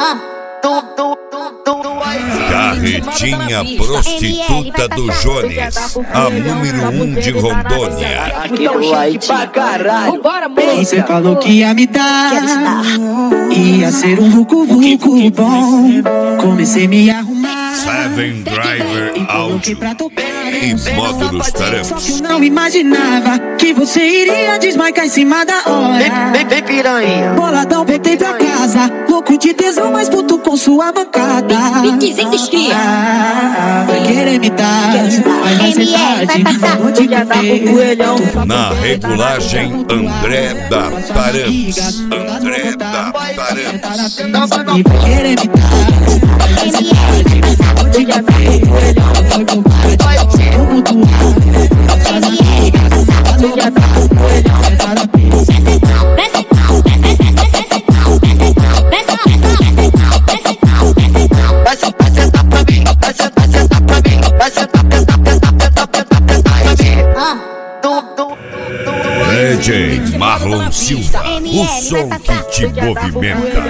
Carretinha prostituta do Jones, a número 1 de Rondônia. Aqui no Haiti pra caralho. Você falou que ia me dar, ia ser um vucu-vucu bom. Comecei a me arrumar, Seven Driver Áudio e módulos só que Taramps. eu não imaginava que você iria desmaicar em cima da hora. Vem piranha. Boladão, voltei pra casa, louco de tesão, mas puto com sua bancada. Dizendo esquia. Vai querer me dar, mas vai ser tarde. Vou te comer. Na regulagem, André da Taramps. André da Taramps. E vai querer me dar, mas vai ser tarde. Vou te comer. Foi pro bar, vamos tumultuar. Faz a briga, faz o bar. Senta na pista. Vai sentar pra mim. Vai sentar pra mim. Vai sentar pra mim. DJ Marlon Silva, o som que te movimenta.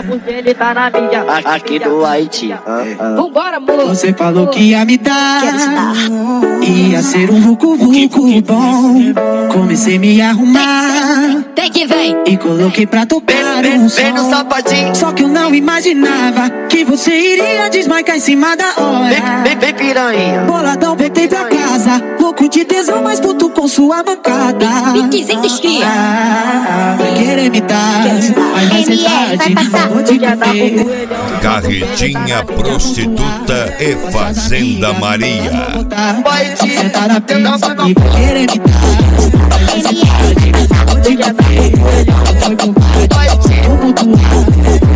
Aqui do Haiti. Vambora, amor. Você falou que ia me dar, ia ser um vucu-vucu bom. Comecei a me arrumar, Vem que vem. e coloquei pra tocar um som. Vem no sapatinho. Só que eu não imaginava que você iria desmaicar em cima da hora. Vem piranha. Boladão, voltei pra casa, louco de tesão, mas puto com sua bancada. Dizendo esquia. Vai querer me dar, mas vai ser tarde. Vou te comer. Carretinha prostituta e Fazenda Maria. Vai te Sentar na pista e vai querer me dar, mas vai ser tarde. Vou te comer. Foi pro bar, vamos tumultuar.